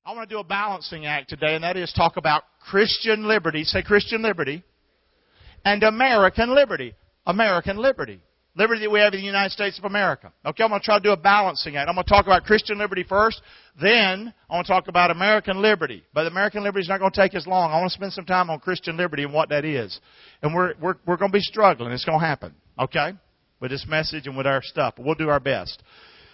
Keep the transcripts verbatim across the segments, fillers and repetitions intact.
I want to do a balancing act today, and that is talk about Christian liberty. Say Christian liberty. And American liberty. American liberty. Liberty that we have in the United States of America. Okay, I'm going to try to do a balancing act. I'm going to talk about Christian liberty first. Then I want to talk about American liberty. But American liberty is not going to take as long. I want to spend some time on Christian liberty and what that is. And we're we're we're going to be struggling. It's going to happen. Okay? With this message and with our stuff. But we'll do our best.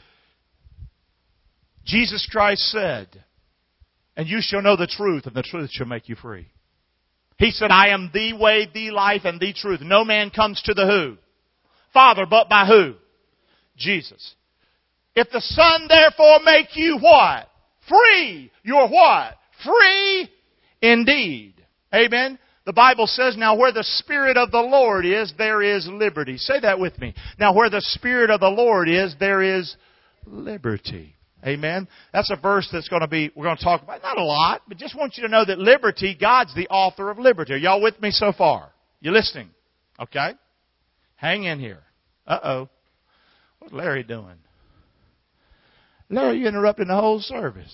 Jesus Christ said, "And you shall know the truth, and the truth shall make you free." He said, "I am the way, the life, and the truth. No man comes to the who? Father, but by who? Jesus. If the Son therefore make you what? Free. You're what? Free indeed." Amen. The Bible says, now where the Spirit of the Lord is, there is liberty. Say that with me. Now where the Spirit of the Lord is, there is liberty. Amen. That's a verse that's going to be, we're going to talk about, not a lot, but just want you to know that liberty, God's the author of liberty. Are y'all with me so far? You listening? Okay. Hang in here. Uh-oh. What's Larry doing? Larry, you interrupting the whole service.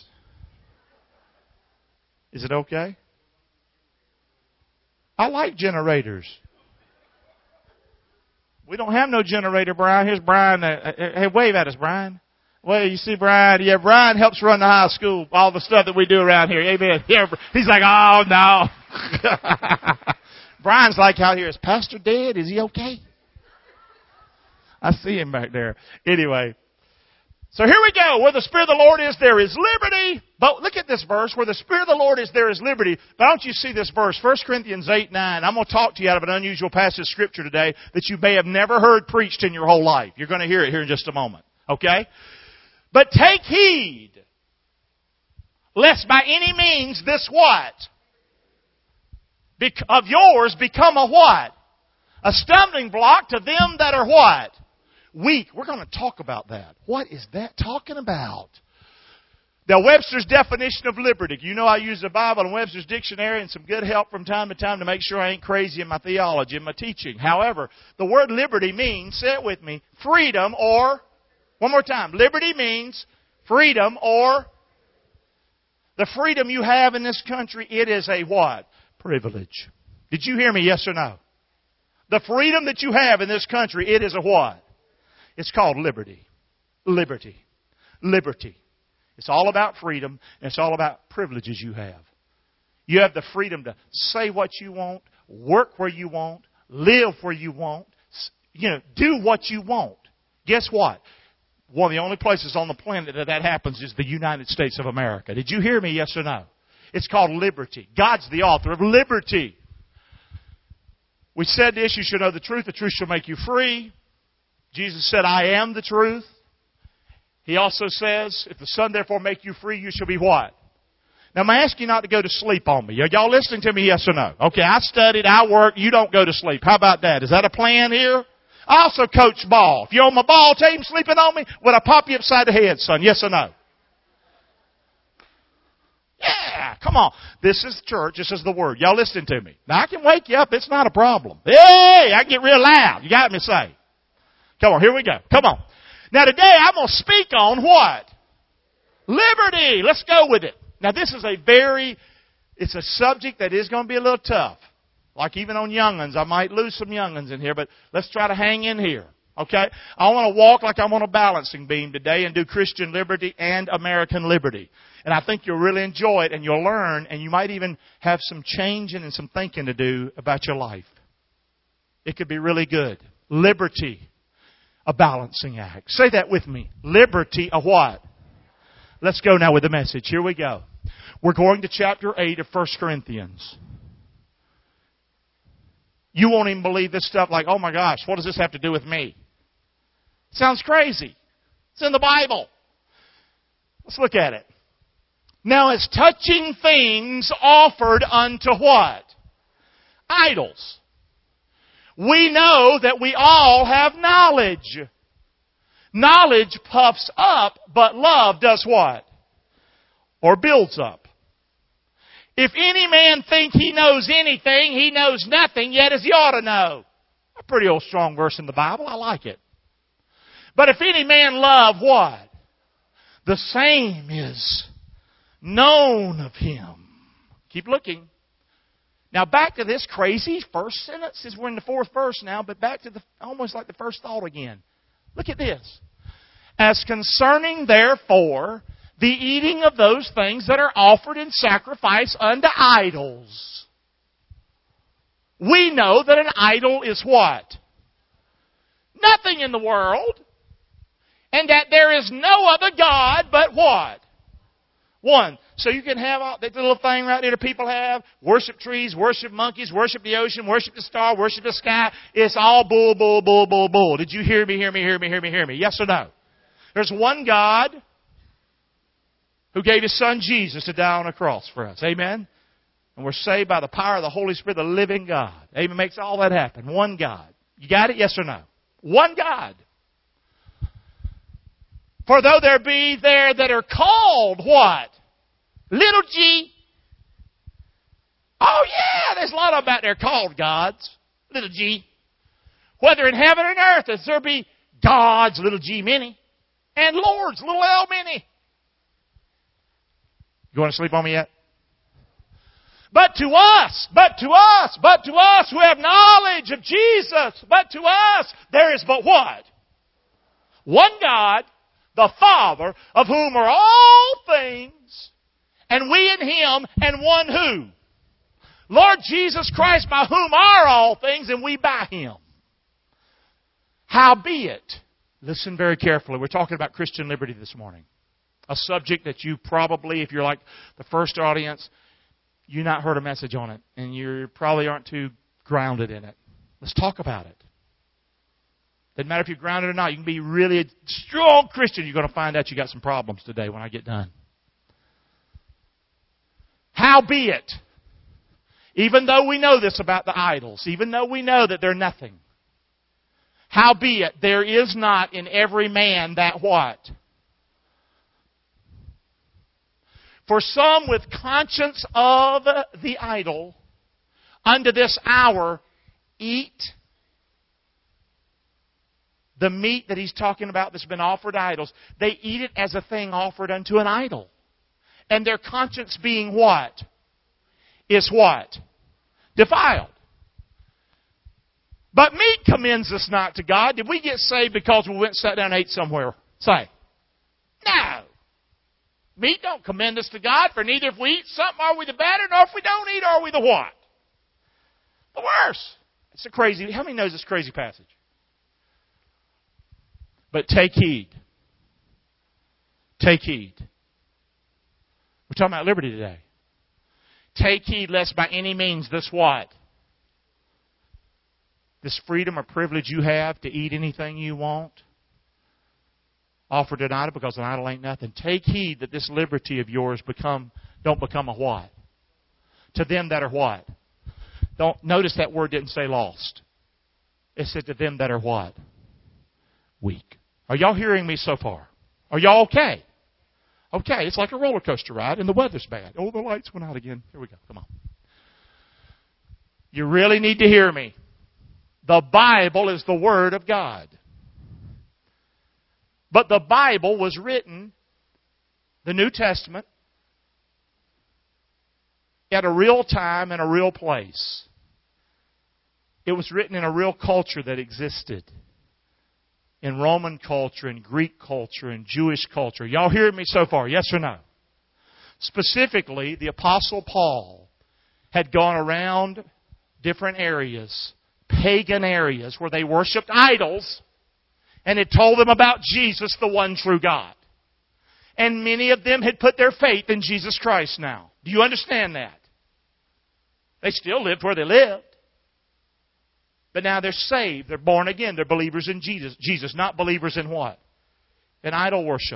Is it okay? I like generators. We don't have no generator, Brian. Here's Brian. Uh, hey, wave at us, Brian. Well, you see Brian. Yeah, Brian helps run the high school, all the stuff that we do around here. Amen. Yeah, he's like, oh, no. Brian's like out here, is Pastor dead? Is he okay? I see him back there. Anyway. So here we go. Where the Spirit of the Lord is, there is liberty. But look at this verse. Where the Spirit of the Lord is, there is liberty. But don't you see this verse? First Corinthians eight nine. I'm going to talk to you out of an unusual passage of Scripture today that you may have never heard preached in your whole life. You're going to hear it here in just a moment. Okay? But take heed, lest by any means this what? Of yours become a what? A stumbling block to them that are what? Weak. We're going to talk about that. What is that talking about? Now, Webster's definition of liberty. You know I use the Bible and Webster's dictionary and some good help from time to time to make sure I ain't crazy in my theology and my teaching. However, the word liberty means, say it with me, freedom or, one more time, liberty means freedom or, the freedom you have in this country, it is a what? Privilege. Did you hear me, yes or no? The freedom that you have in this country, it is a what? It's called liberty. Liberty. Liberty. It's all about freedom, and it's all about privileges you have. You have the freedom to say what you want, work where you want, live where you want, you know, do what you want. Guess what? One of the only places on the planet that that happens is the United States of America. Did you hear me, yes or no? It's called liberty. God's the author of liberty. We said this, you shall know the truth, the truth shall make you free. Jesus said, I am the truth. He also says, if the Son therefore make you free, you shall be what? Now, I'm asking you not to go to sleep on me. Are y'all listening to me, yes or no? Okay, I studied, I worked, you don't go to sleep. How about that? Is that a plan here? I also coach ball. If you're on my ball team sleeping on me, would I pop you upside the head, son? Yes or no? Yeah, come on. This is church. This is the Word. Y'all listening to me. Now, I can wake you up. It's not a problem. Hey, I can get real loud. You got me say. Come on, here we go. Come on. Now today I'm going to speak on what? Liberty. Let's go with it. Now this is a very, it's a subject that is going to be a little tough. Like even on young'uns, I might lose some young'uns in here, but let's try to hang in here. Okay? I want to walk like I'm on a balancing beam today and do Christian liberty and American liberty. And I think you'll really enjoy it and you'll learn and you might even have some changing and some thinking to do about your life. It could be really good. Liberty. A balancing act. Say that with me. Liberty, a what? Let's go now with the message. Here we go. We're going to chapter eight of First Corinthians. You won't even believe this stuff like, oh my gosh, what does this have to do with me? Sounds crazy. It's in the Bible. Let's look at it. Now as touching things offered unto what? Idols. We know that we all have knowledge. Knowledge puffs up, but love does what? Or builds up. If any man think he knows anything, he knows nothing, yet as he ought to know. A pretty old strong verse in the Bible. I like it. But if any man love what? The same is known of Him. Keep looking. Now back to this crazy first sentence. We're in the fourth verse now, but back to the almost like the first thought again. Look at this. As concerning, therefore, the eating of those things that are offered in sacrifice unto idols. We know that an idol is what? Nothing in the world. And that there is no other God but what? One. So you can have all that little thing right there that people have. Worship trees, worship monkeys, worship the ocean, worship the star, worship the sky. It's all bull, bull, bull, bull, bull. Did you hear me, hear me, hear me, hear me, hear me? Yes or no? There's one God who gave His Son Jesus to die on a cross for us. Amen? And we're saved by the power of the Holy Spirit, the living God. Amen? Makes all that happen. One God. You got it? Yes or no? One God. For though there be there that are called what? Little g. Oh yeah, there's a lot of them out there called gods. Little g. Whether in heaven and earth, as there be gods, little g many, and lords, little l many. You want to sleep on me yet? But to us, but to us, but to us who have knowledge of Jesus, but to us there is but what? One God, the Father, of whom are all things, and we in Him, and one who? Lord Jesus Christ, by whom are all things, and we by Him. Howbeit, listen very carefully, we're talking about Christian liberty this morning. A subject that you probably, if you're like the first audience, you've not heard a message on it, and you probably aren't too grounded in it. Let's talk about it. Doesn't matter if you're grounded or not. You can be really a strong Christian. You're going to find out you got some problems today when I get done. Howbeit, even though we know this about the idols, even though we know that they're nothing, howbeit, there is not in every man that what? For some with conscience of the idol, unto this hour, eat the meat that he's talking about that's been offered to idols. They eat it as a thing offered unto an idol. And their conscience being what? Is what? Defiled. But meat commends us not to God. Did we get saved because we went and sat down and ate somewhere? Say. No. Meat don't commend us to God, for neither if we eat something are we the better, nor if we don't eat are we the what? The worse. It's a crazy, how many knows this crazy passage? But take heed. Take heed. We're talking about liberty today. Take heed lest by any means this what? This freedom or privilege you have to eat anything you want, offered an idol, because an idol ain't nothing. Take heed that this liberty of yours become don't become a what? To them that are what? Don't notice that word didn't say lost. It said to them that are what? Weak. Are y'all hearing me so far? Are y'all okay? Okay, it's like a roller coaster ride and the weather's bad. Oh, the lights went out again. Here we go. Come on. You really need to hear me. The Bible is the Word of God. But the Bible was written, the New Testament, at a real time and a real place. It was written in a real culture that existed. In Roman culture, in Greek culture, in Jewish culture. Y'all hear me so far? Yes or no? Specifically, the Apostle Paul had gone around different areas, pagan areas, where they worshipped idols, and had told them about Jesus, the one true God. And many of them had put their faith in Jesus Christ now. Do you understand that? They still lived where they lived. But now they're saved. They're born again. They're believers in Jesus. Jesus, not believers in what? In idol worship.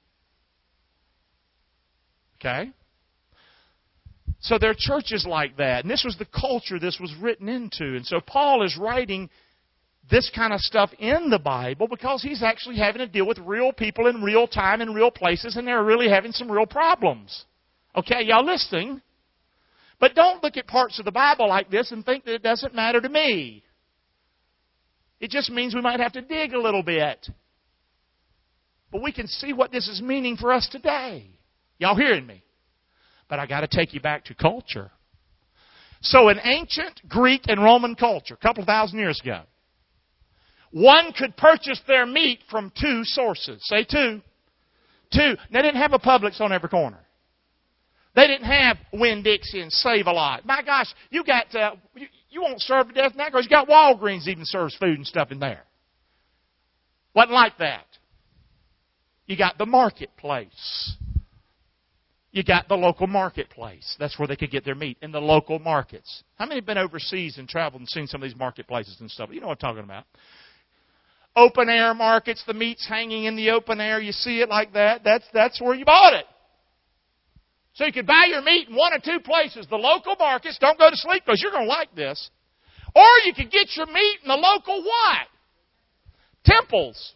Okay? So there are churches like that. And this was the culture this was written into. And so Paul is writing this kind of stuff in the Bible because he's actually having to deal with real people in real time in real places, and they're really having some real problems. Okay, y'all listening? But don't look at parts of the Bible like this and think that it doesn't matter to me. It just means we might have to dig a little bit. But we can see what this is meaning for us today. Y'all hearing me? But I got to take you back to culture. So in ancient Greek and Roman culture, a couple of thousand years ago, one could purchase their meat from two sources. Say two. Two. They didn't have a Publix on every corner. They didn't have Winn-Dixie and Save-A-Lot. My gosh, you got, uh, you, you won't serve to death now because you got Walgreens even serves food and stuff in there. Wasn't like that. You got the marketplace. You got the local marketplace. That's where they could get their meat, in the local markets. How many have been overseas and traveled and seen some of these marketplaces and stuff? You know what I'm talking about. Open air markets, the meat's hanging in the open air. You see it like that. That's, that's where you bought it. So you could buy your meat in one or two places. The local markets, don't go to sleep because you're going to like this. Or you could get your meat in the local what? Temples.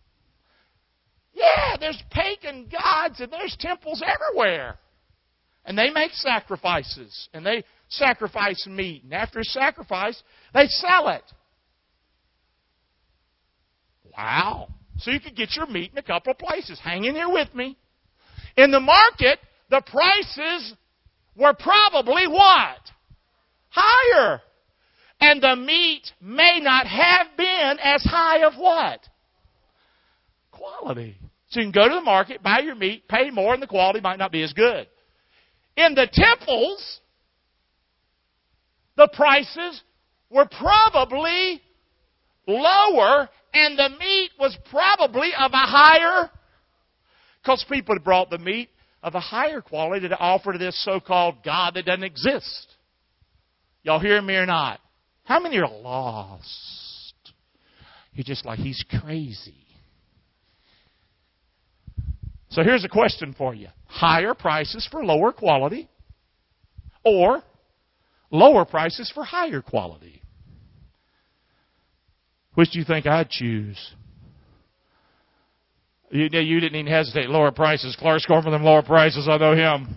Yeah, there's pagan gods and there's temples everywhere. And they make sacrifices. And they sacrifice meat. And after a sacrifice, they sell it. Wow. So you could get your meat in a couple of places. Hang in here with me. In the market, the prices were probably what? Higher. And the meat may not have been as high of what? Quality. So you can go to the market, buy your meat, pay more, and the quality might not be as good. In the temples, the prices were probably lower, and the meat was probably of a higher, because people had brought the meat of a higher quality to offer to this so-called God that doesn't exist. Y'all hear me or not? How many are lost? You're just like, he's crazy. So here's a question for you. Higher prices for lower quality or lower prices for higher quality? Which do you think I'd choose? You, you didn't even hesitate. Lower prices. Clark's going for them lower prices. I know him.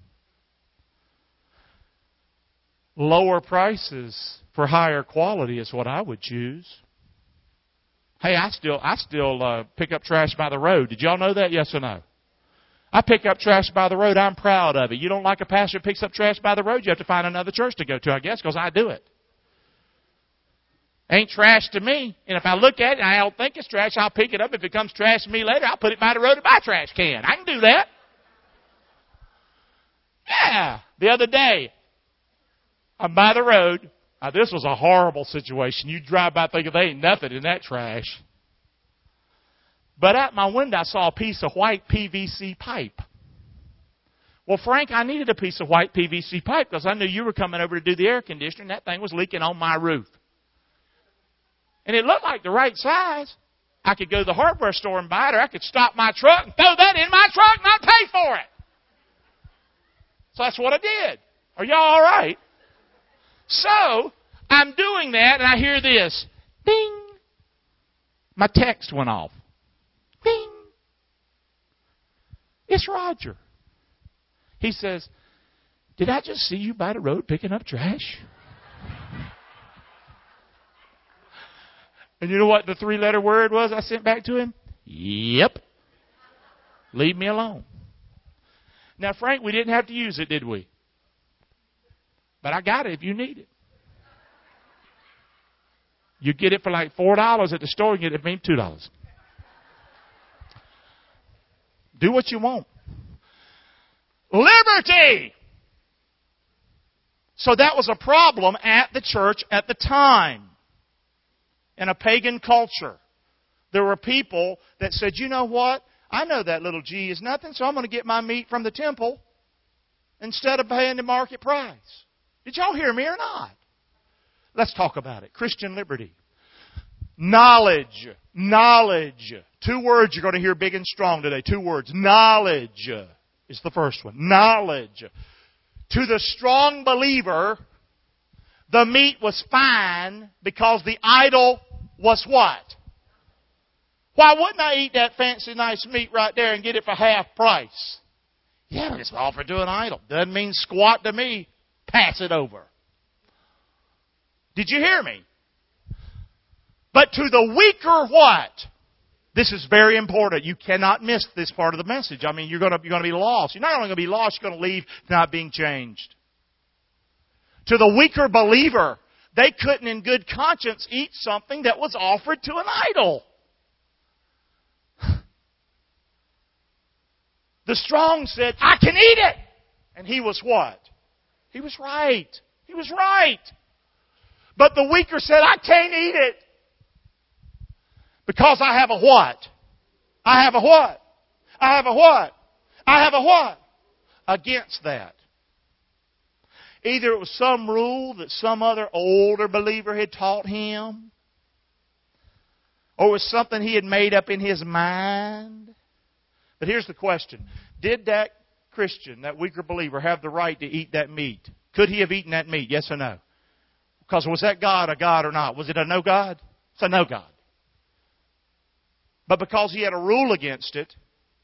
Lower prices for higher quality is what I would choose. Hey, I still I still uh, pick up trash by the road. Did y'all know that? Yes or no? I pick up trash by the road. I'm proud of it. You don't like a pastor who picks up trash by the road, you have to find another church to go to, I guess, because I do it. Ain't trash to me. And if I look at it and I don't think it's trash, I'll pick it up. If it comes trash to me later, I'll put it by the road in my trash can. I can do that. Yeah. The other day, I'm by the road. Now, this was a horrible situation. You drive by thinking there ain't nothing in that trash. But at my window, I saw a piece of white P V C pipe. Well, Frank, I needed a piece of white P V C pipe because I knew you were coming over to do the air conditioning. That thing was leaking on my roof. And it looked like the right size. I could go to the hardware store and buy it, or I could stop my truck and throw that in my truck and I'd pay for it. So that's what I did. Are y'all all right? So, I'm doing that, and I hear this. Ding! My text went off. Ding! It's Roger. He says, did I just see you by the road picking up trash? And you know what the three-letter word was I sent back to him? Yep. Leave me alone. Now, Frank, we didn't have to use it, did we? But I got it if you need it. You get it for like four dollars at the store, you get it for me two dollars. Do what you want. Liberty! So that was a problem at the church at the time. In a pagan culture, there were people that said, you know what? I know that little G is nothing, so I'm going to get my meat from the temple instead of paying the market price. Did y'all hear me or not? Let's talk about it. Christian liberty. Knowledge. Knowledge. Two words you're going to hear big and strong today. Two words. Knowledge is the first one. Knowledge. To the strong believer, the meat was fine because the idol was what? Why wouldn't I eat that fancy, nice meat right there and get it for half price? Yeah, but it's offered to an idol. Doesn't mean squat to me. Pass it over. Did you hear me? But to the weaker what? This is very important. You cannot miss this part of the message. I mean, you're going to, you're going to be lost. You're not only going to be lost, you're going to leave not being changed. To the weaker believer, they couldn't in good conscience eat something that was offered to an idol. The strong said, I can eat it. And he was what? He was right. He was right. But the weaker said, I can't eat it. Because I have a what? I have a what? I have a what? I have a what? Against that. Either it was some rule that some other older believer had taught him, or it was something he had made up in his mind. But here's the question. Did that Christian, that weaker believer, have the right to eat that meat? Could he have eaten that meat? Yes or no? Because was that God a God or not? Was it a no God? It's a no God. But because he had a rule against it,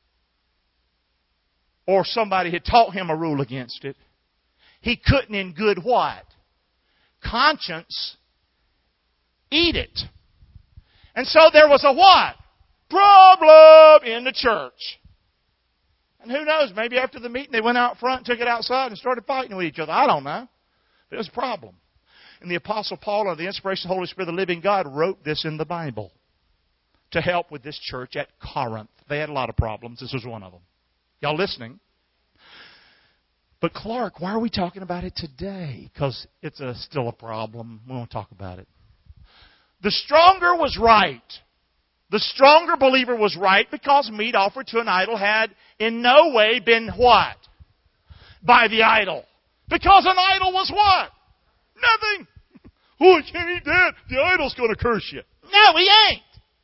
or somebody had taught him a rule against it, he couldn't in good what? Conscience eat it. And so there was a what? Problem in the church. And who knows, maybe after the meeting they went out front, took it outside and started fighting with each other. I don't know. But it was a problem. And the Apostle Paul, under the inspiration of the Holy Spirit of the living God, wrote this in the Bible to help with this church at Corinth. They had a lot of problems. This was one of them. Y'all listening? But Clark, why are we talking about it today? Because it's a, still a problem. We won't talk about it. The stronger was right. The stronger believer was right because meat offered to an idol had in no way been what? By the idol. Because an idol was what? Nothing. Oh, I can't eat that. The idol's going to curse you. No, he ain't.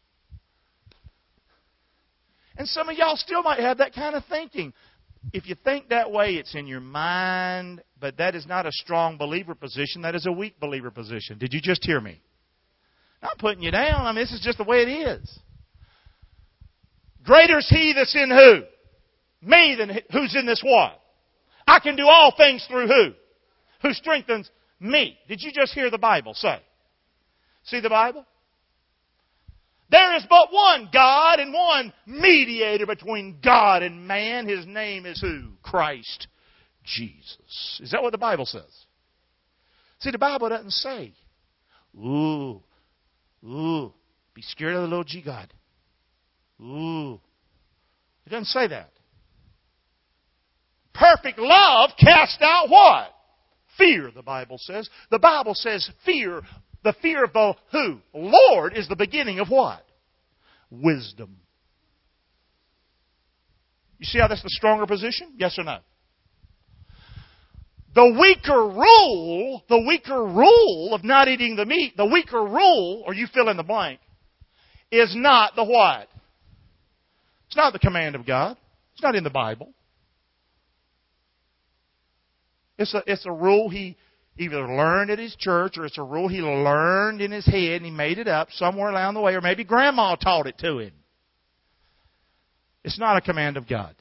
And some of y'all still might have that kind of thinking. If you think that way, it's in your mind, but that is not a strong believer position. That is a weak believer position. Did you just hear me? Not putting you down. I mean, this is just the way it is. Greater is He that's in who? Me than who's in this what? I can do all things through who? Who strengthens me. Did you just hear the Bible say? See the Bible? There is but one God and one mediator between God and man. His name is who? Christ Jesus. Is that what the Bible says? See, the Bible doesn't say, ooh, ooh, be scared of the little G God. Ooh. It doesn't say that. Perfect love casts out what? Fear, the Bible says. The Bible says fear. The fear of the who? Lord is the beginning of what? Wisdom. You see how that's the stronger position? Yes or no? The weaker rule, the weaker rule of not eating the meat, the weaker rule, or you fill in the blank, is not the what? It's not the command of God. It's not in the Bible. It's a, it's a rule he either learned at his church, or it's a rule he learned in his head and he made it up somewhere along the way, or maybe grandma taught it to him. It's not a command of God.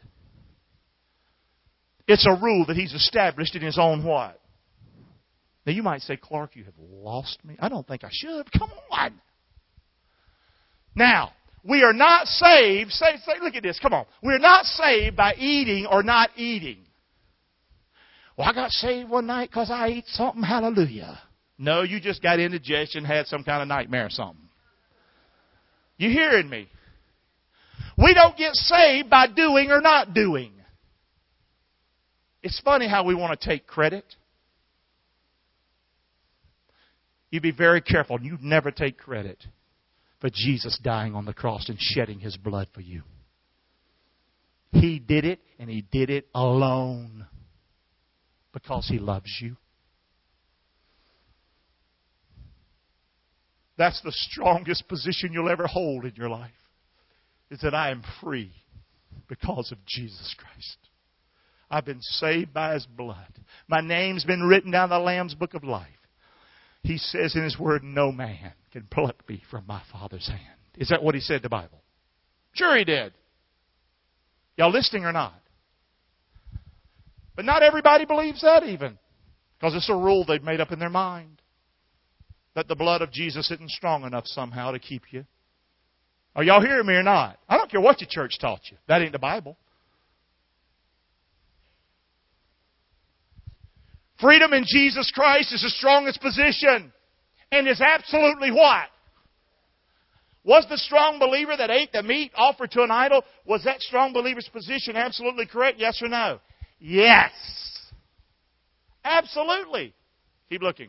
It's a rule that he's established in his own what? Now you might say, Clark, you have lost me. I don't think I should. Come on. Now, we are not saved. Say, say, look at this. Come on. We are not saved by eating or not eating. Well, I got saved one night because I ate something. Hallelujah. No, you just got indigestion, had some kind of nightmare or something. You hearing me? We don't get saved by doing or not doing. It's funny how we want to take credit. You be very careful. You never take credit for Jesus dying on the cross and shedding His blood for you. He did it, and He did it alone. Because He loves you. That's the strongest position you'll ever hold in your life. Is that I am free because of Jesus Christ. I've been saved by His blood. My name's been written down in the Lamb's Book of Life. He says in His Word, no man can pluck me from my Father's hand. Is that what He said in the Bible? Sure He did. Y'all listening or not? But not everybody believes that even. Because it's a rule they've made up in their mind. That the blood of Jesus isn't strong enough somehow to keep you. Are y'all hearing me or not? I don't care what your church taught you. That ain't the Bible. Freedom in Jesus Christ is the strongest position. And is absolutely what? Was the strong believer that ate the meat offered to an idol, was that strong believer's position absolutely correct? Yes or no? Yes. Absolutely. Keep looking.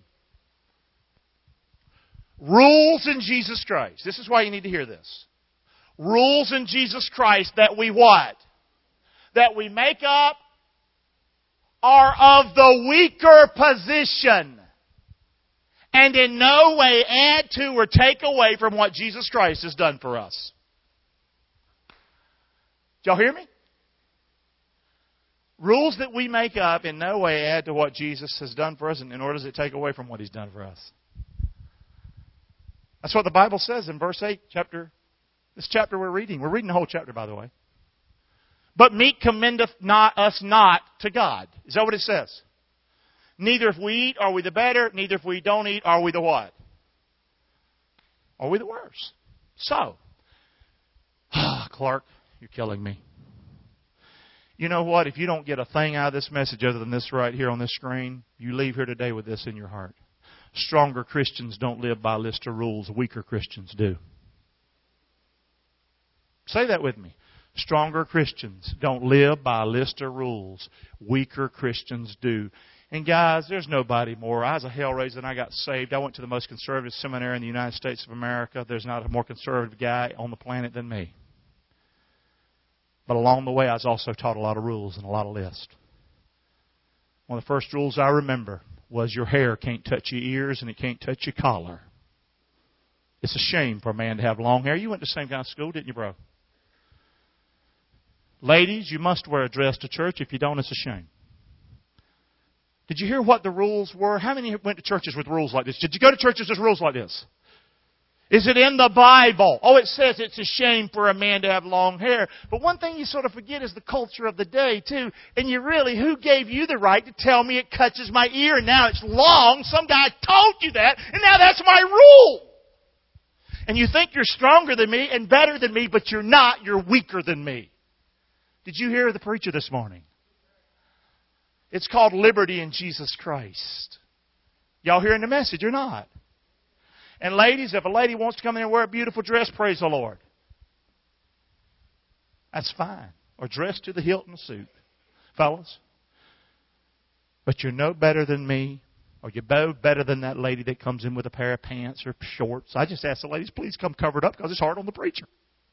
Rules in Jesus Christ. This is why you need to hear this. Rules in Jesus Christ that we what? That we make up are of the weaker position. And in no way add to or take away from what Jesus Christ has done for us. Did y'all hear me? Rules that we make up in no way add to what Jesus has done for us, and nor does it take away from what He's done for us. That's what the Bible says in verse eight, chapter, this chapter we're reading. We're reading the whole chapter, by the way. But meat commendeth not us not to God. Is that what it says? Neither if we eat are we the better, neither if we don't eat are we the what? Are we the worse? So, Clark, you're killing me. You know what? If you don't get a thing out of this message other than this right here on this screen, you leave here today with this in your heart. Stronger Christians don't live by a list of rules. Weaker Christians do. Say that with me. Stronger Christians don't live by a list of rules. Weaker Christians do. And guys, there's nobody more. I was a hellraiser and I got saved. I went to the most conservative seminary in the United States of America. There's not a more conservative guy on the planet than me. But along the way, I was also taught a lot of rules and a lot of lists. One of the first rules I remember was your hair can't touch your ears and it can't touch your collar. It's a shame for a man to have long hair. You went to the same kind of school, didn't you, bro? Ladies, you must wear a dress to church. If you don't, it's a shame. Did you hear what the rules were? How many went to churches with rules like this? Did you go to churches with rules like this? Is it in the Bible? Oh, it says it's a shame for a man to have long hair. But one thing you sort of forget is the culture of the day, too. And you really, who gave you the right to tell me it catches my ear and now it's long? Some guy told you that, and now that's my rule. And you think you're stronger than me and better than me, but you're not. You're weaker than me. Did you hear the preacher this morning? It's called liberty in Jesus Christ. Y'all hearing the message or not? And ladies, if a lady wants to come in and wear a beautiful dress, praise the Lord. That's fine. Or dress to the hilt in a suit. Fellas. But you're no better than me. Or you're both better than that lady that comes in with a pair of pants or shorts. I just ask the ladies, please come covered up because it's hard on the preacher.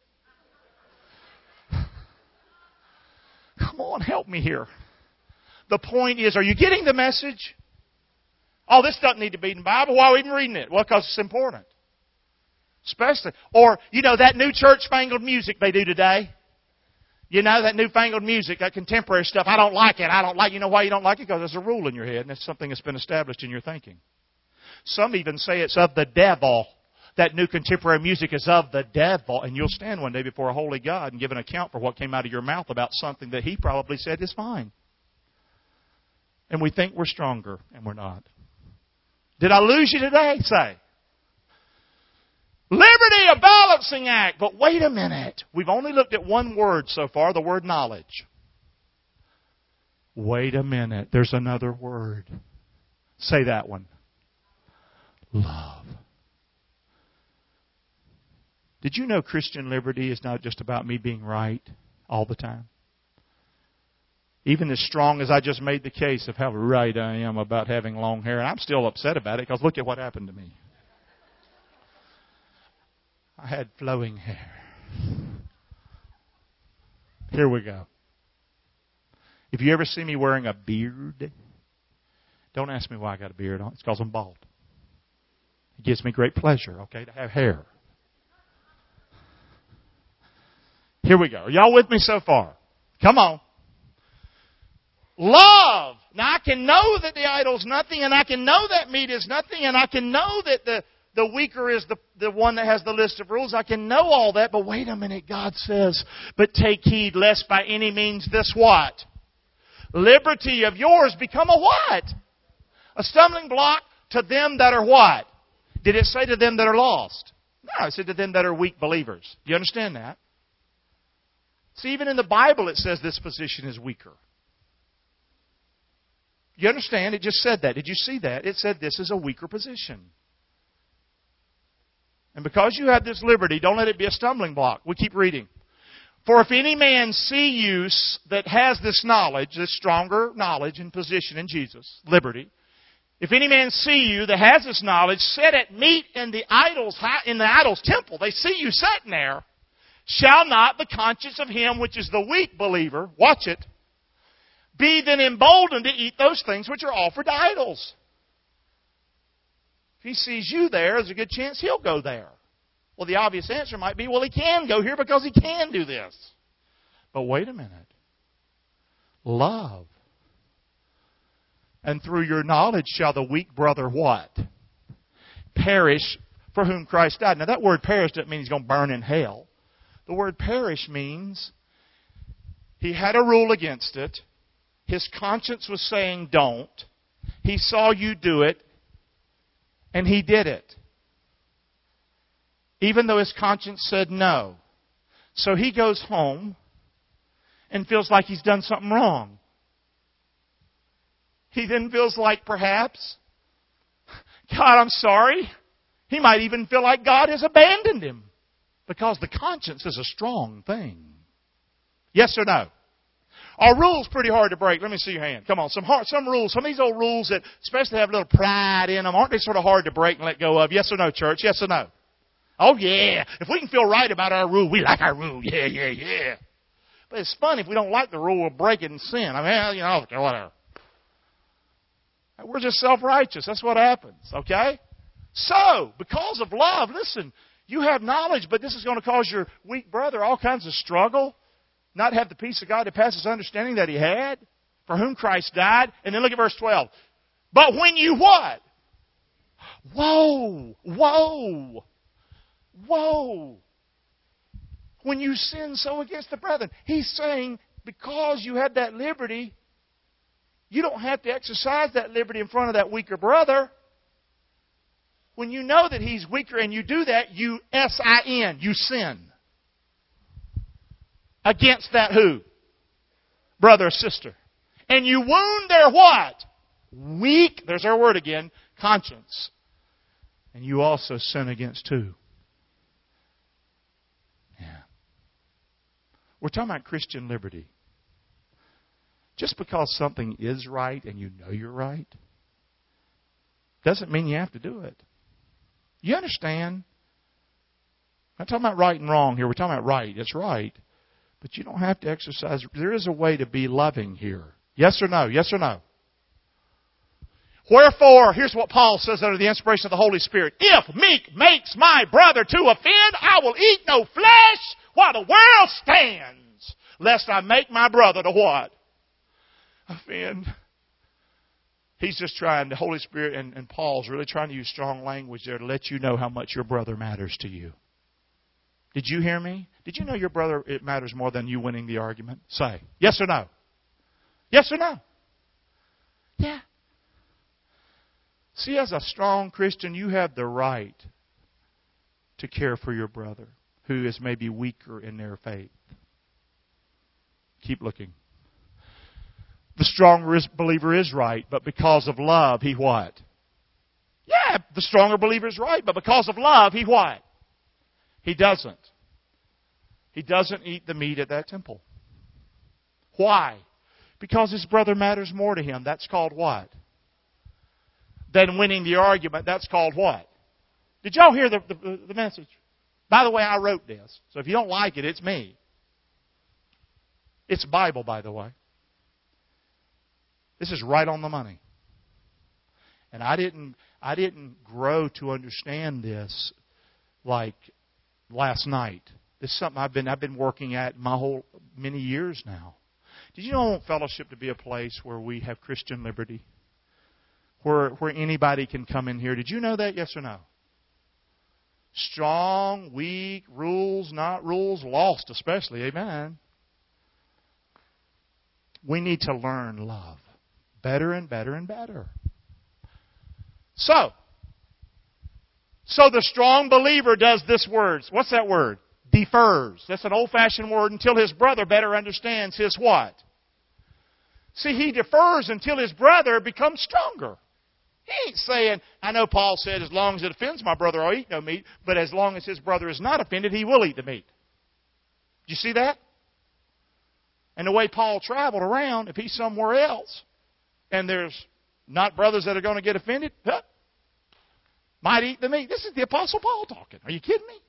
Come on, help me here. The point is, are you getting the message? Oh, this doesn't need to be in the Bible. Why are we even reading it? Well, because it's important. Especially, or, you know, that new church-fangled music they do today. You know, that newfangled music, that contemporary stuff. I don't like it. I don't like it. You know why you don't like it? Because there's a rule in your head, and it's something that's been established in your thinking. Some even say it's of the devil. That new contemporary music is of the devil. And you'll stand one day before a holy God and give an account for what came out of your mouth about something that He probably said is fine. And we think we're stronger, and we're not. Did I lose you today? Say. Liberty, a balancing act. But wait a minute. We've only looked at one word so far, the word knowledge. Wait a minute. There's another word. Say that one. Love. Did you know Christian liberty is not just about me being right all the time? Even as strong as I just made the case of how right I am about having long hair. And I'm still upset about it because look at what happened to me. I had flowing hair. Here we go. If you ever see me wearing a beard, don't ask me why I got a beard on. It's because I'm bald. It gives me great pleasure, okay, to have hair. Here we go. Are y'all with me so far? Come on. Love. Now I can know that the idol's nothing, and I can know that meat is nothing, and I can know that the, the weaker is the, the one that has the list of rules. I can know all that, but wait a minute, God says, but take heed lest by any means this what? Liberty of yours become a what? A stumbling block to them that are what? Did it say to them that are lost? No, it said to them that are weak believers. Do you understand that? See, even in the Bible it says this position is weaker. You understand? It just said that. Did you see that? It said this is a weaker position. And because you have this liberty, don't let it be a stumbling block. We keep reading. For if any man see you that has this knowledge, this stronger knowledge and position in Jesus, liberty, if any man see you that has this knowledge, sit at meat in the idol's in the idol's temple, they see you sitting there, shall not the conscience of him which is the weak believer, watch it, be then emboldened to eat those things which are offered to idols? If he sees you there, there's a good chance he'll go there. Well, the obvious answer might be, well, he can go here because he can do this. But wait a minute. Love. And through your knowledge shall the weak brother what? Perish, for whom Christ died. Now that word perish doesn't mean he's going to burn in hell. The word perish means he had a rule against it. His conscience was saying don't. He saw you do it. And he did it. Even though his conscience said no. So he goes home and feels like he's done something wrong. He then feels like perhaps, God, I'm sorry. He might even feel like God has abandoned him. Because the conscience is a strong thing. Yes or no? Are rules pretty hard to break? Let me see your hand. Come on. Some hard, some rules, some of these old rules that especially have a little pride in them, aren't they sort of hard to break and let go of? Yes or no, church? Yes or no? Oh, yeah. If we can feel right about our rule, we like our rule. Yeah, yeah, yeah. But it's funny if we don't like the rule, we'll break it and sin. I mean, you know, whatever. We're just self-righteous. That's what happens, okay? So, because of love, listen, you have knowledge, but this is going to cause your weak brother all kinds of struggle. Not have the peace of God that passes understanding that he had, for whom Christ died. And then look at verse twelve. But when you what? Whoa, whoa, whoa. When you sin so against the brethren. He's saying because you had that liberty, you don't have to exercise that liberty in front of that weaker brother. When you know that he's weaker and you do that, you S I N, you sin. Against that who? Brother or sister. And you wound their what? Weak, there's our word again, conscience. And you also sin against who? Yeah. We're talking about Christian liberty. Just because something is right and you know you're right, doesn't mean you have to do it. You understand? I'm not talking about right and wrong here. We're talking about right. It's right. But you don't have to exercise. There is a way to be loving here. Yes or no? Yes or no? Wherefore, here's what Paul says under the inspiration of the Holy Spirit. If meat makes my brother to offend, I will eat no flesh while the world stands, lest I make my brother to what? Offend. He's just trying, the Holy Spirit and, and Paul's really trying to use strong language there to let you know how much your brother matters to you. Did you hear me? Did you know your brother, it matters more than you winning the argument? Say, yes or no? Yes or no? Yeah. See, as a strong Christian, you have the right to care for your brother who is maybe weaker in their faith. Keep looking. The strong believer is right, but because of love, he what? Yeah, the stronger believer is right, but because of love, he what? He doesn't. He doesn't eat the meat at that temple. Why? Because his brother matters more to him. That's called what? Than winning the argument. That's called what? Did y'all hear the, the, the message? By the way, I wrote this. So if you don't like it, it's me. It's Bible, by the way. This is right on the money. And I didn't I didn't grow to understand this like last night. This is something I've been I've been working at my whole many years now. Did you know I want fellowship to be a place where we have Christian liberty? Where where anybody can come in here. Did you know that? Yes or no? Strong, weak, rules, not rules, lost especially. Amen. We need to learn love. Better and better and better. So, So the strong believer does this word. What's that word? Defers. That's an old-fashioned word until his brother better understands his what? See, he defers until his brother becomes stronger. He ain't saying, I know Paul said, as long as it offends my brother, I'll eat no meat. But as long as his brother is not offended, he will eat the meat. Do you see that? And the way Paul traveled around, if he's somewhere else, and there's not brothers that are going to get offended, huh, might eat the meat. This is the Apostle Paul talking. Are you kidding me?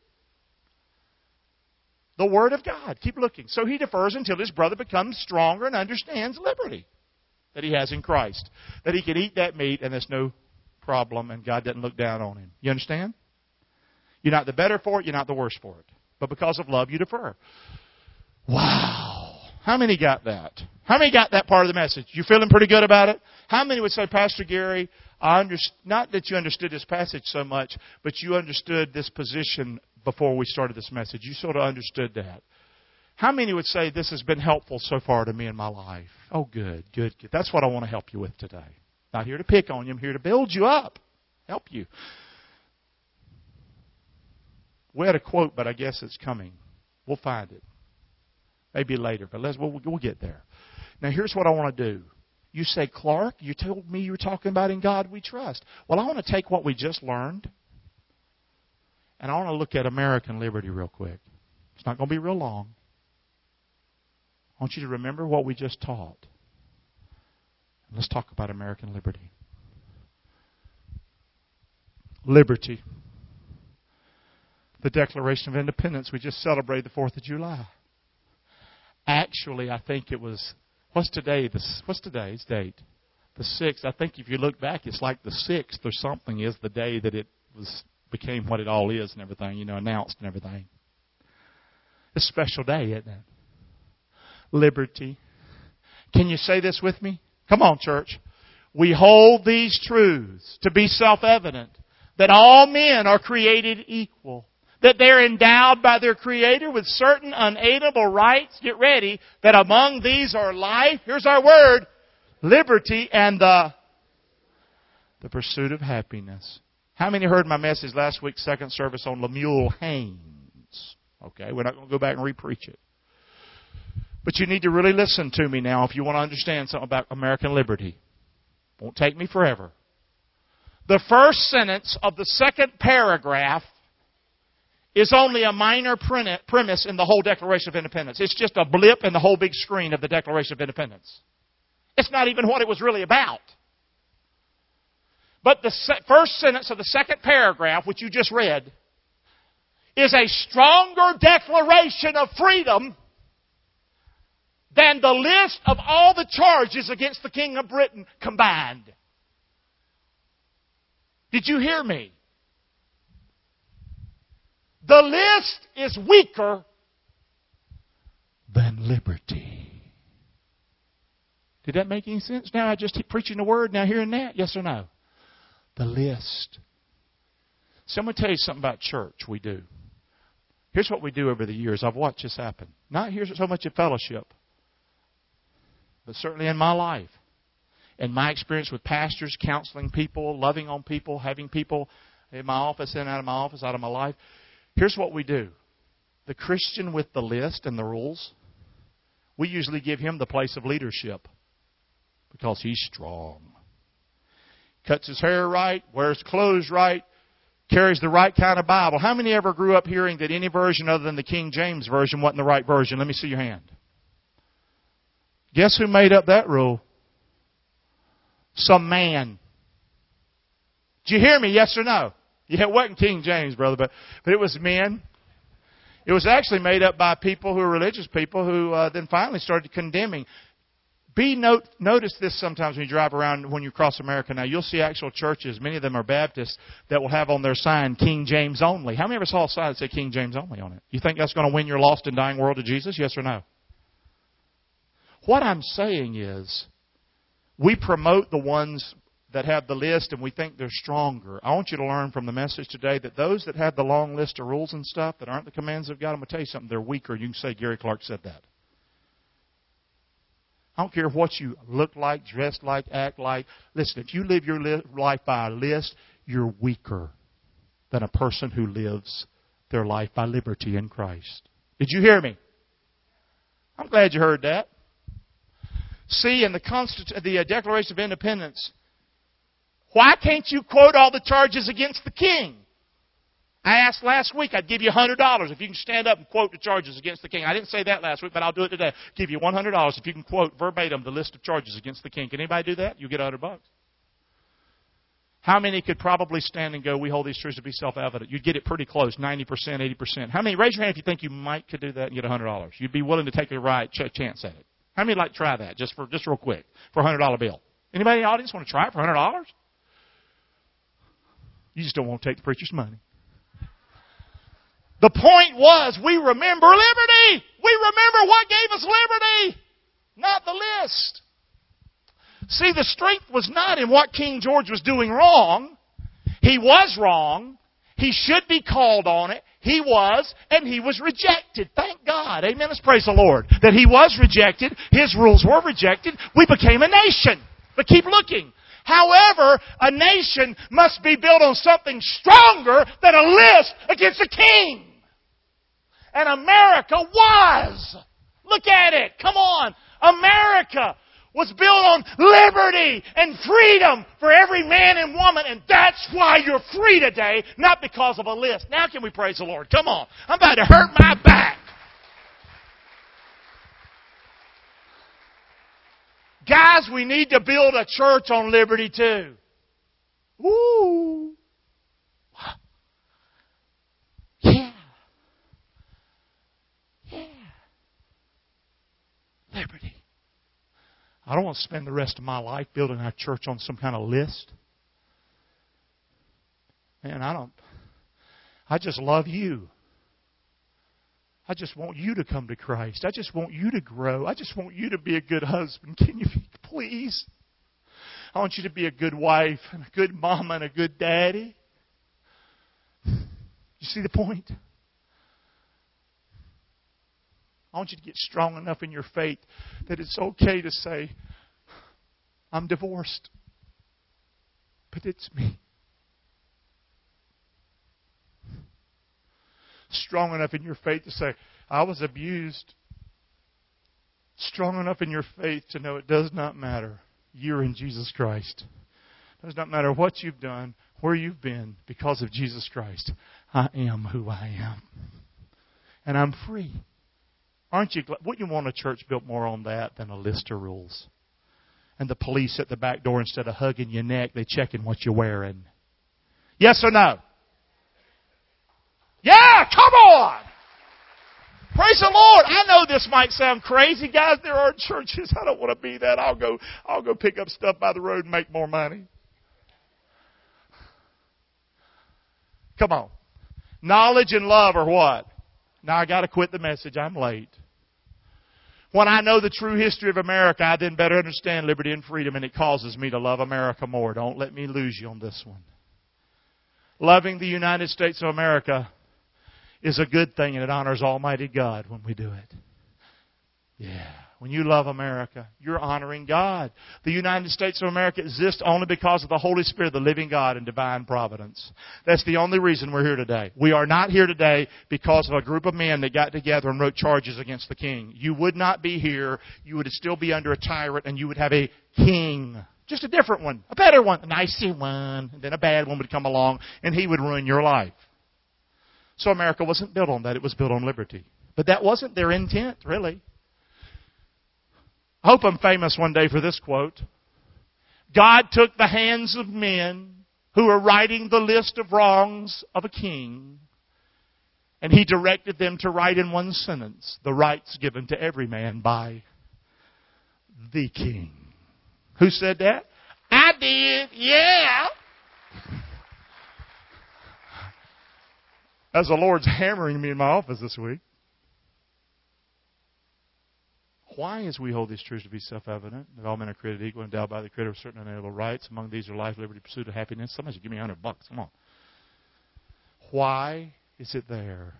The Word of God. Keep looking. So he defers until his brother becomes stronger and understands liberty that he has in Christ. That he can eat that meat and there's no problem and God doesn't look down on him. You understand? You're not the better for it, you're not the worse for it. But because of love, you defer. Wow. How many got that? How many got that part of the message? You feeling pretty good about it? How many would say, Pastor Gary, I underst- not that you understood this passage so much, but you understood this position before we started this message. You sort of understood that. How many would say this has been helpful so far to me in my life? Oh, good, good, good. That's what I want to help you with today. Not here to pick on you. I'm here to build you up, help you. We had a quote, but I guess it's coming. We'll find it. Maybe later, but let's, we'll, we'll get there. Now, here's what I want to do. You say, Clark, you told me you were talking about in God we trust. Well, I want to take what we just learned, and I want to look at American liberty real quick. It's not going to be real long. I want you to remember what we just taught. Let's talk about American liberty. Liberty. The Declaration of Independence. We just celebrated the fourth of July. Actually, I think it was, what's today? This, what's today's date? The sixth. I think if you look back, it's like the sixth or something is the day that it was became what it all is and everything, you know, announced and everything. It's a special day, isn't it? Liberty. Can you say this with me? Come on, church. We hold these truths to be self-evident, that all men are created equal, that they're endowed by their Creator with certain unalienable rights. Get ready. That among these are life, here's our word, liberty, and the, the pursuit of happiness. How many heard my message last week, second service, on Lemuel Haynes? Okay, we're not going to go back and re-preach it. But you need to really listen to me now if you want to understand something about American liberty. Won't take me forever. The first sentence of the second paragraph is only a minor premise in the whole Declaration of Independence. It's just a blip in the whole big screen of the Declaration of Independence. It's not even what it was really about. But the first sentence of the second paragraph, which you just read, is a stronger declaration of freedom than the list of all the charges against the King of Britain combined. Did you hear me? The list is weaker than liberty. Did that make any sense? Now I just keep preaching the word, now hearing that? Yes or no? The list. So I'm going to tell you something about church we do. Here's what we do over the years. I've watched this happen. Not here so much at fellowship, but certainly in my life. In my experience with pastors, counseling people, loving on people, having people in my office, in and out of my office, out of my life. Here's what we do. The Christian with the list and the rules, we usually give him the place of leadership because he's strong. Cuts his hair right, wears clothes right, carries the right kind of Bible. How many ever grew up hearing that any version other than the King James Version wasn't the right version? Let me see your hand. Guess who made up that rule? Some man. Did you hear me, yes or no? Yeah, it wasn't King James, brother, but, but it was men. It was actually made up by people who are religious people who uh, then finally started condemning. Be note, notice this sometimes when you drive around, when you cross America now. You'll see actual churches, many of them are Baptists, that will have on their sign King James only. How many ever saw a sign that said King James only on it? You think that's going to win your lost and dying world to Jesus? Yes or no? What I'm saying is, we promote the ones that have the list and we think they're stronger. I want you to learn from the message today that those that have the long list of rules and stuff that aren't the commands of God, I'm going to tell you something, they're weaker. You can say Gary Clark said that. I don't care what you look like, dress like, act like. Listen, if you live your life by a list, you're weaker. than a person who lives their life by liberty in Christ. Did you hear me? I'm glad you heard that. See, in the, Constitu- the uh, Declaration of Independence, why can't you quote all the charges against the king? I asked last week, I'd give you one hundred dollars if you can stand up and quote the charges against the king. I didn't say that last week, but I'll do it today. Give you one hundred dollars if you can quote verbatim the list of charges against the king. Can anybody do that? You get one hundred bucks. How many could probably stand and go, we hold these truths to be self-evident? You'd get it pretty close, ninety percent, eighty percent. How many, raise your hand if you think you might could do that and get one hundred dollars. You'd be willing to take a right ch- chance at it. How many would like to try that, just for just real quick, for a one hundred dollar bill? Anybody in the audience want to try it for one hundred dollars? You just don't want to take the preacher's money. The point was, we remember liberty. We remember what gave us liberty, not the list. See, the strength was not in what King George was doing wrong. He was wrong. He should be called on it. He was, and he was rejected. Thank God. Amen. Let's praise the Lord. That he was rejected. His rules were rejected. We became a nation. But keep looking. However, a nation must be built on something stronger than a list against a king. And America was. Look at it. Come on. America was built on liberty and freedom for every man and woman. And that's why you're free today, not because of a list. Now can we praise the Lord? Come on. I'm about to hurt my back. Guys, we need to build a church on liberty too. Woo! Yeah. Yeah. Liberty. I don't want to spend the rest of my life building our church on some kind of list. Man, I don't. I just love you. I just want you to come to Christ. I just want you to grow. I just want you to be a good husband. Can you please? I want you to be a good wife and a good mama and a good daddy. You see the point? I want you to get strong enough in your faith that it's okay to say, I'm divorced, but it's me. Strong enough in your faith to say, I was abused. Strong enough in your faith to know it does not matter. You're in Jesus Christ. It does not matter what you've done, where you've been, because of Jesus Christ. I am who I am. And I'm free. Aren't you glad? Wouldn't you want a church built more on that than a list of rules? And the police at the back door, instead of hugging your neck, they checking what you're wearing. Yes or no? Yeah, come on! Praise the Lord. I know this might sound crazy, guys. There are churches. I don't want to be that. I'll go, I'll go pick up stuff by the road and make more money. Come on. Knowledge and love are what? Now I got to quit the message. I'm late. When I know the true history of America, I then better understand liberty and freedom, and it causes me to love America more. Don't let me lose you on this one. Loving the United States of America is a good thing, and it honors Almighty God when we do it. Yeah. When you love America, you're honoring God. The United States of America exists only because of the Holy Spirit, the living God, and divine providence. That's the only reason we're here today. We are not here today because of a group of men that got together and wrote charges against the king. You would not be here. You would still be under a tyrant, and you would have a king. Just a different one. A better one. A nicer one. And then a bad one would come along, and he would ruin your life. So America wasn't built on that. It was built on liberty. But that wasn't their intent, really. I hope I'm famous one day for this quote. God took the hands of men who were writing the list of wrongs of a king, and He directed them to write in one sentence the rights given to every man by the king. Who said that? I did. Yeah. As the Lord's hammering me in my office this week. Why, as we hold these truths to be self-evident, that all men are created equal, endowed by the Creator with certain unalienable rights. Among these are life, liberty, pursuit of happiness. Somebody should give me a hundred bucks. Come on. Why is it there?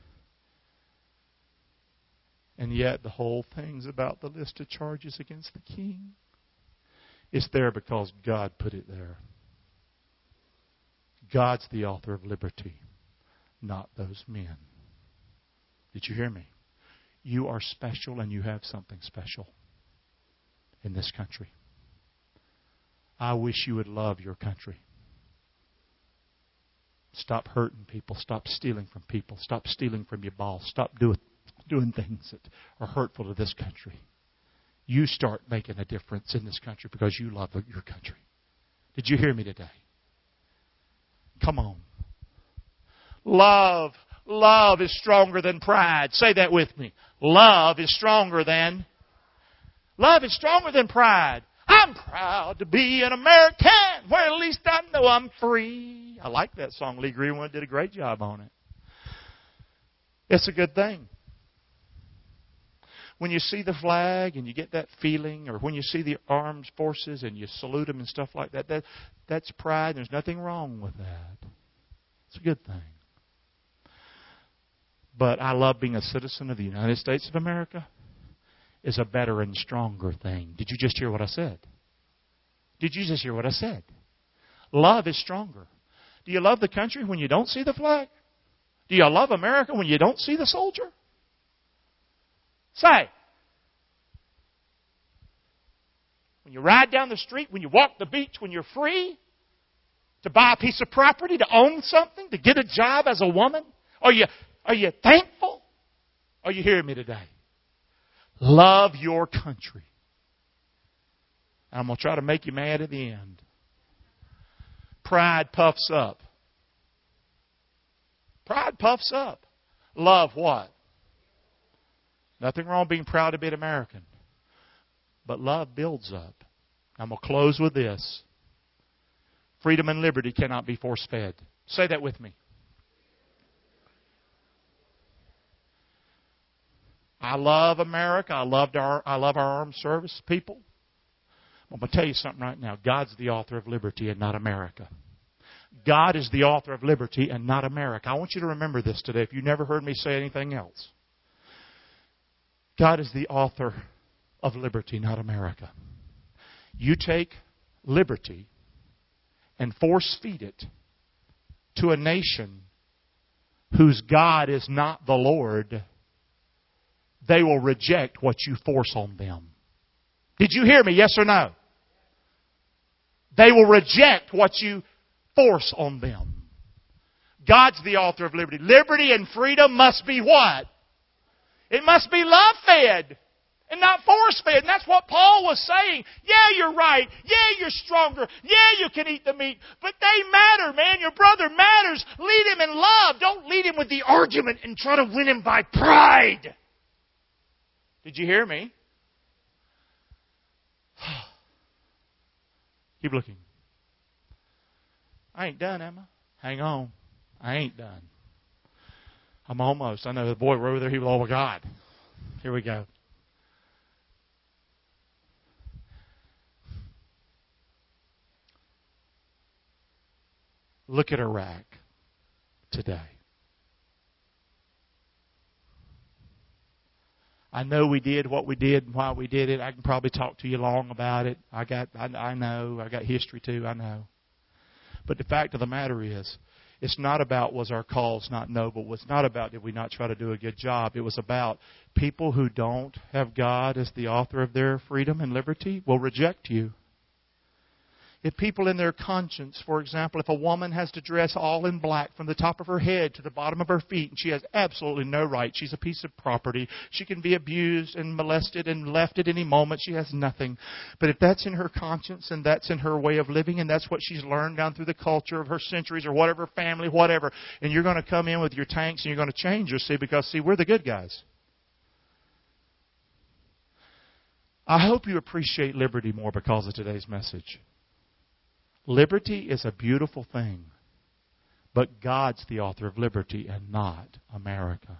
And yet the whole thing's about the list of charges against the king. It's there because God put it there. God's the author of liberty, not those men. Did you hear me? You are special and you have something special in this country. I wish you would love your country. Stop hurting people. Stop stealing from people. Stop stealing from your boss. Stop doing, doing things that are hurtful to this country. You start making a difference in this country because you love your country. Did you hear me today? Come on. Love. Love is stronger than pride. Say that with me. Love is stronger than... Love is stronger than pride. I'm proud to be an American, where at least I know I'm free. I like that song. Lee Greenwood did a great job on it. It's a good thing. When you see the flag and you get that feeling, or when you see the armed forces and you salute them and stuff like that, that that's pride. There's nothing wrong with that. It's a good thing. But I love being a citizen of the United States of America is a better and stronger thing. Did you just hear what I said? Did you just hear what I said? Love is stronger. Do you love the country when you don't see the flag? Do you love America when you don't see the soldier? Say. When you ride down the street, when you walk the beach, when you're free to buy a piece of property, to own something, to get a job as a woman, are you, are you thankful? Are you hearing me today? Love your country. I'm going to try to make you mad at the end. Pride puffs up. Pride puffs up. Love what? Nothing wrong being proud to be an American. But love builds up. I'm going to close with this. Freedom and liberty cannot be force-fed. Say that with me. I love America. I loved our, I love our armed service people. I'm going to tell you something right now. God's the author of liberty and not America. God is the author of liberty and not America. I want you to remember this today if you never heard me say anything else. God is the author of liberty, not America. You take liberty and force feed it to a nation whose God is not the Lord, they will reject what you force on them. Did you hear me? Yes or no? They will reject what you force on them. God's the author of liberty. Liberty and freedom must be what? It must be love-fed and not force-fed. And that's what Paul was saying. Yeah, you're right. Yeah, you're stronger. Yeah, you can eat the meat. But they matter, man. Your brother matters. Lead him in love. Don't lead him with the argument and try to win him by pride. Did you hear me? Keep looking. I ain't done, am I? Hang on. I ain't done. I'm almost. I know the boy over there, he was, oh my God. Here we go. Look at Iraq today. I know we did what we did and why we did it. I can probably talk to you long about it. I got, I, I know. I got history too. I know. But the fact of the matter is, it's not about was our cause not noble. It's not about did we not try to do a good job. It was about people who don't have God as the author of their freedom and liberty will reject you. If people in their conscience, for example, if a woman has to dress all in black from the top of her head to the bottom of her feet, and she has absolutely no right, she's a piece of property, she can be abused and molested and left at any moment, she has nothing. But if that's in her conscience and that's in her way of living and that's what she's learned down through the culture of her centuries or whatever, family, whatever, and you're going to come in with your tanks and you're going to change her, see, because, see, we're the good guys. I hope you appreciate liberty more because of today's message. Liberty is a beautiful thing, but God's the author of liberty and not America.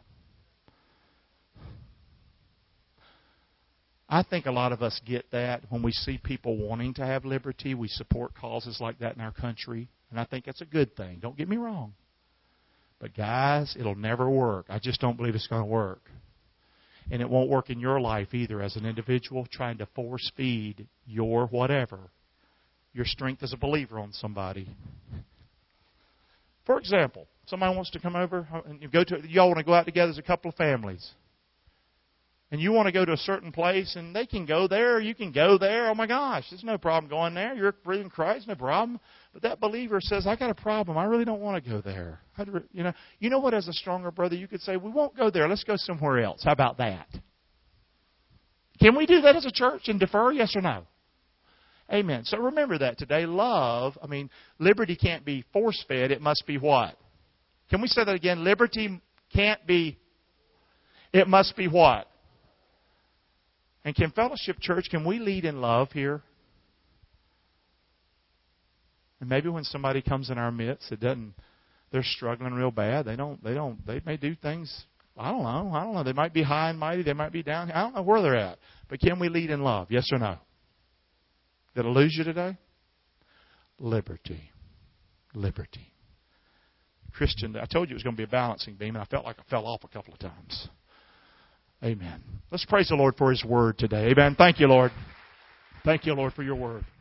I think a lot of us get that when we see people wanting to have liberty. We support causes like that in our country, and I think that's a good thing. Don't get me wrong. But guys, it'll never work. I just don't believe it's going to work. And it won't work in your life either as an individual trying to force feed your whatever. Your strength as a believer on somebody. For example, somebody wants to come over and you go to, y'all want to go out together as a couple of families. And you want to go to a certain place and they can go there, you can go there. Oh my gosh, there's no problem going there. You're breathing Christ, no problem. But that believer says, I got a problem. I really don't want to go there. I'd, you know, you know what, as a stronger brother, you could say, we won't go there. Let's go somewhere else. How about that? Can we do that as a church and defer? Yes or no? Amen. So remember that today. Love, I mean, liberty can't be force-fed. It must be what? Can we say that again? Liberty can't be, it must be what? And can Fellowship Church, can we lead in love here? And maybe when somebody comes in our midst, it doesn't, they're struggling real bad. They don't, they don't, they may do things, I don't know, I don't know. They might be high and mighty. They might be down. I don't know where they're at. But can we lead in love? Yes or no? Did I lose you today? Liberty. Liberty. Christian, I told you it was going to be a balancing beam, and I felt like I fell off a couple of times. Amen. Let's praise the Lord for His Word today. Amen. Thank you, Lord. Thank you, Lord, for your Word.